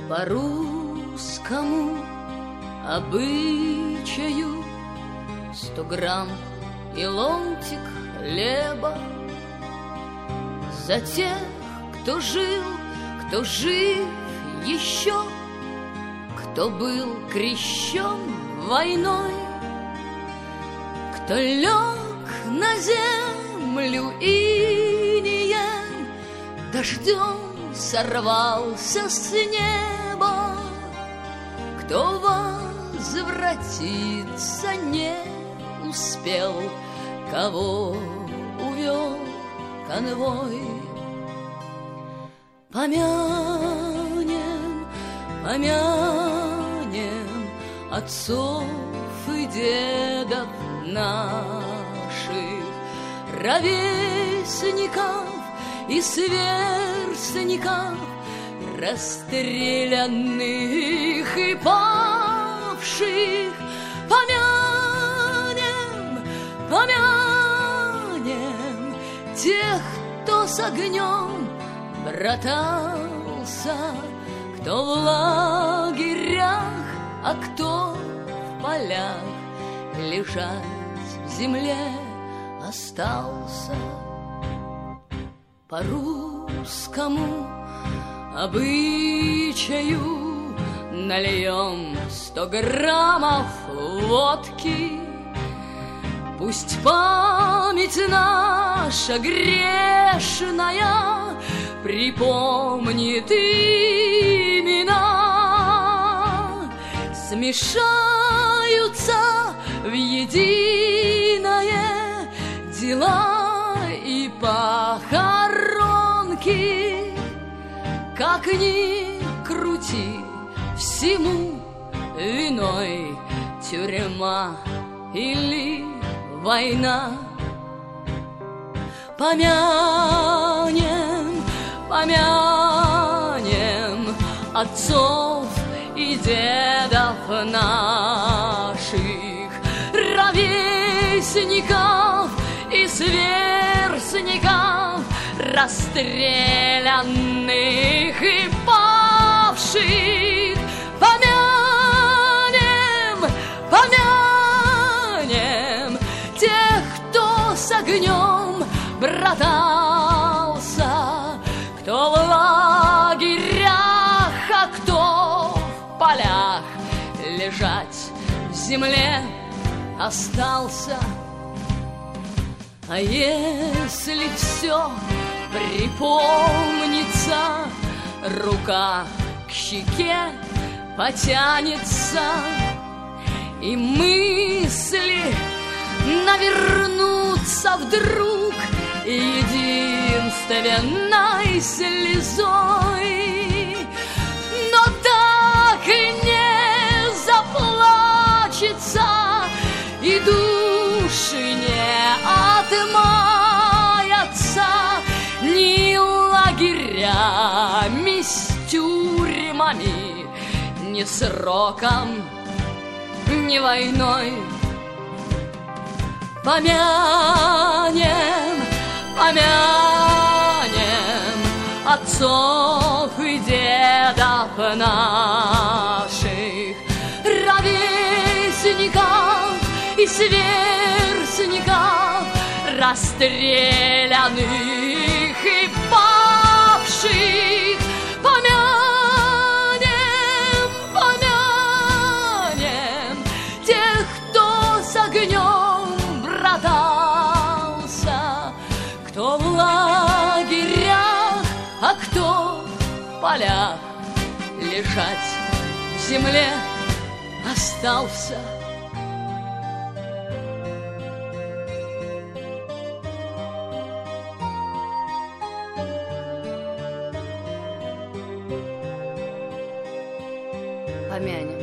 По русскому обычаю 100 грамм и ломтик хлеба за тех, кто жил, кто жив еще, кто был крещен войной, кто лег на землю инеем, дождем сорвался с неба, кто возвратиться не успел, кого увел конвой. Помянем, помянем отцов и дедов наших, ровесников и сверстников, расстрелянных и павших. Помянем, помянем тех, кто с огнем братался, кто в лагерях, а кто в полях лежать в земле остался. По русскому обычаю нальем 100 граммов водки. Пусть память наша грешная припомнит имена, смешаются в единое дела и похоронки. Как ни крути, всему виной тюрьма или война. Помянем, помянем отцов и дедов наших, ровесников и сверстников, расстрелянных и павших. Помянем, помянем тех, кто с огнем братался, кто в лагерях, а кто в полях лежать в земле остался. А если все припомнится, рука к щеке потянется, и мысли навернутся вдруг единственной слезой, но так и не заплачется, и души не отмаятся ни лагерями с тюрьмами, ни сроком, ни войной. Помянем, помянем отцов и дедов наших, ровесников и сверстников, расстрелянных и павших. Помянем, помянем тех, кто с огнем братался, кто в лагерях, а кто в полях лежать в земле остался. Помянем.